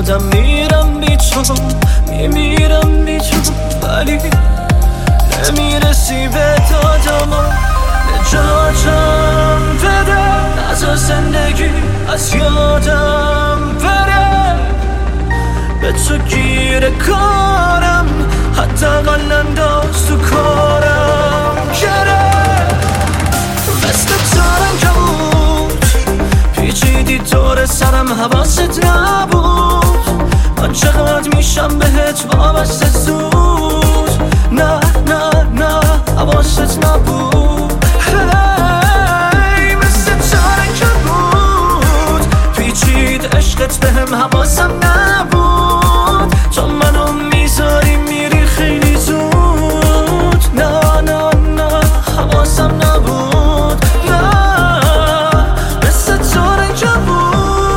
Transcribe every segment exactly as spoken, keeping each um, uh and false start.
کردم میرم بی تو، میمیرم بی تو، ولی نمیرسی به داداما. نجاتم بده از زندگی، از یادم بره، به تو گیر کارم، حداقل انداز تو کارم گره. مثل ترنگمون پیچیدی دور سرم، حواست نبود من چقدر میشم بهت وابسته زود. نه نه نه حواست نبود. هی مثل ترنگمون پیچید عشقت بهم، حواسم نبود تو منو میذاری میری خیلی زود. نه نه نه حواسم نبود. نه مثل ترنگمون.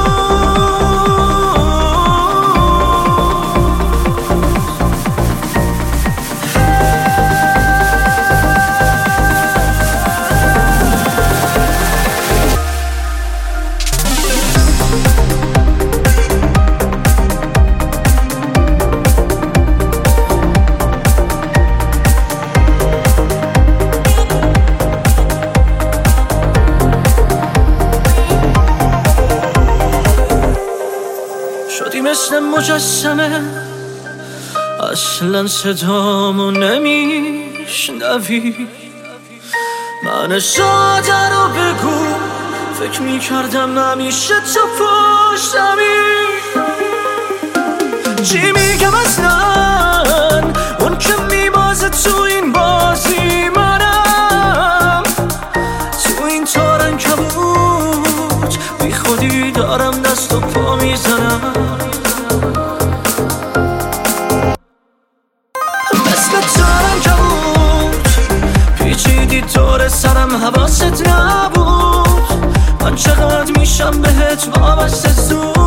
شدی مثل مجسمه، اصلا صدامو نمیشنوی. من ساده رو بگو، فکر میکردم همیشه تو پشتمی. چی میگم اصلا اون که میبازه تو این بازی، منم تو این تارن کبود بی خودی دارم دست و پا میزنم. مثل تارن کبود پیچیدی دور سرم، حواست نبود من چقدر میشم بهت وابسته زود.